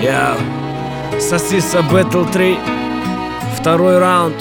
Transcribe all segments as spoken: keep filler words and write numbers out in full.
Я Сосиса Бэтл три, второй раунд.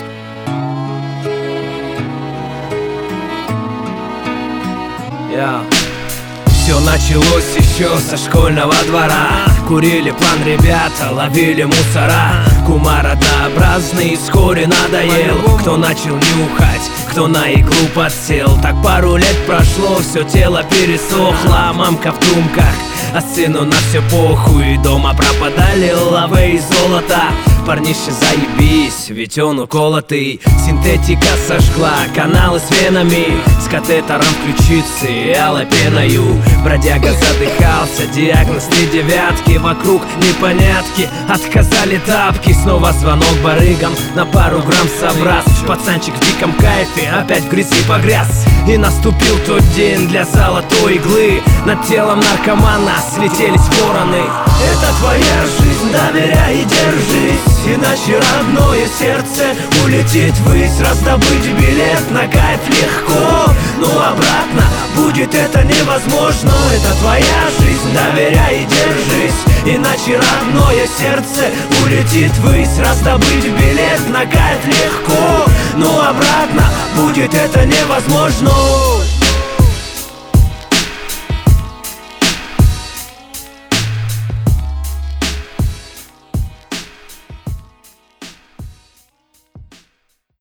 Я Все началось еще со школьного двора. Курили план ребята, ловили мусора. Кумар однообразный вскоре надоел. Кто начал нюхать, кто на иглу подсел. Так пару лет прошло, все тело пересохло. Мамка в думках, а сыну на все похуй. Дома пропадали лавы и золото. Парнище заебись, ведь он уколотый. Синтетика сожгла каналы с венами, с катетером в ключице и алой пеною. Бродяга задыхался, диагноз три девятки. Вокруг непонятки, отказали тапки. Снова звонок барыгам, на пару грамм собрас. Пацанчик в диком кайфе, опять в грязи погряз. И наступил тот день для золотой иглы. Над телом наркомана слетелись вороны. Это твоя жизнь, доверяй и держись, иначе родное сердце улетит ввысь. Раздобыть билет на кайф легко, но обратно будет это невозможно. Это твоя жизнь, доверяй и держись, иначе родное сердце улетит ввысь. Раздобыть билет на кайф легко, но обратно будет это невозможно.